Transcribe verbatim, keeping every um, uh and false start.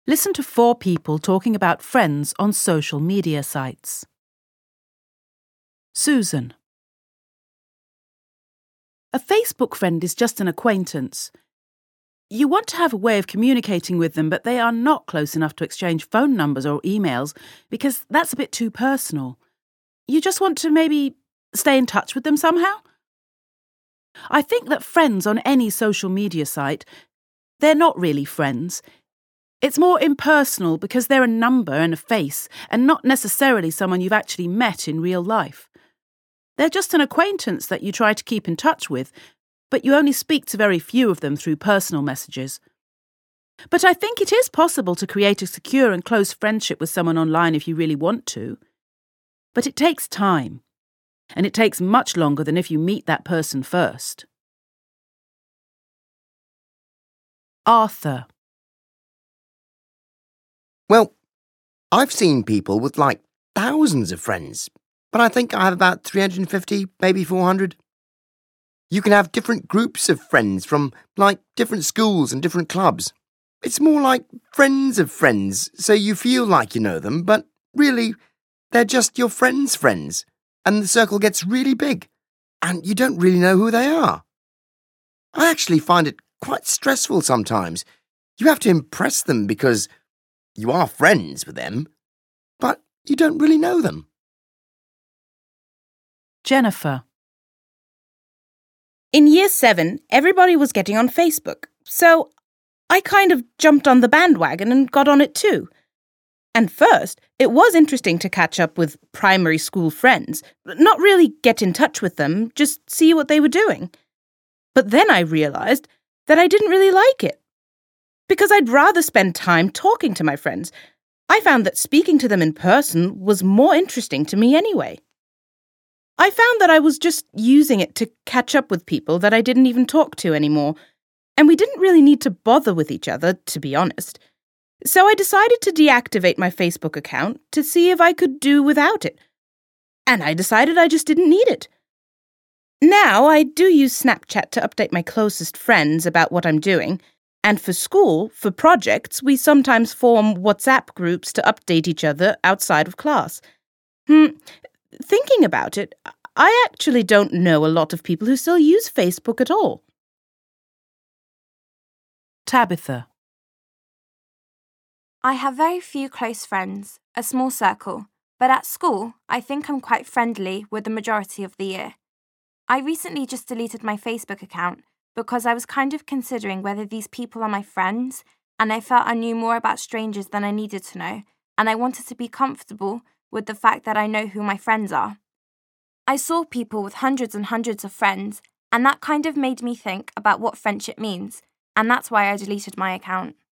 Listen to four people talking about friends on social media sites. Susan. A Facebook friend is just an acquaintance. You want to have a way of communicating with them, but they are not close enough to exchange phone numbers or emails because that's a bit too personal. You just want to maybe stay in touch with them somehow? I think that friends on any social media site, they're not really friends. It's more impersonal because they're a number and a face and not necessarily someone you've actually met in real life. They're just an acquaintance that you try to keep in touch with, but you only speak to very few of them through personal messages. But I think it is possible to create a secure and close friendship with someone online if you really want to. But it takes time, and it takes much longer than if you meet that person first. Arthur. Well, I've seen people with like thousands of friends, but I think I have about three hundred fifty, maybe four hundred. You can have different groups of friends from, like, different schools and different clubs. It's more like friends of friends, so you feel like you know them, but really, they're just your friends' friends, and the circle gets really big, and you don't really know who they are. I actually find it quite stressful sometimes. You have to impress them because you are friends with them, but you don't really know them. Jennifer. In year seven, everybody was getting on Facebook, so I kind of jumped on the bandwagon and got on it too. And first, it was interesting to catch up with primary school friends, not really get in touch with them, just see what they were doing. But then I realised that I didn't really like it. Because I'd rather spend time talking to my friends. I found that speaking to them in person was more interesting to me anyway. I found that I was just using it to catch up with people that I didn't even talk to anymore, and we didn't really need to bother with each other, to be honest. So I decided to deactivate my Facebook account to see if I could do without it. And I decided I just didn't need it. Now I do use Snapchat to update my closest friends about what I'm doing, and for school, for projects, we sometimes form WhatsApp groups to update each other outside of class. Hmm, thinking about it, I actually don't know a lot of people who still use Facebook at all. Tabitha. I have very few close friends, a small circle, but at school, I think I'm quite friendly with the majority of the year. I recently just deleted my Facebook account because I was kind of considering whether these people are my friends, and I felt I knew more about strangers than I needed to know, and I wanted to be comfortable with the fact that I know who my friends are. I saw people with hundreds and hundreds of friends, and that kind of made me think about what friendship means, and that's why I deleted my account.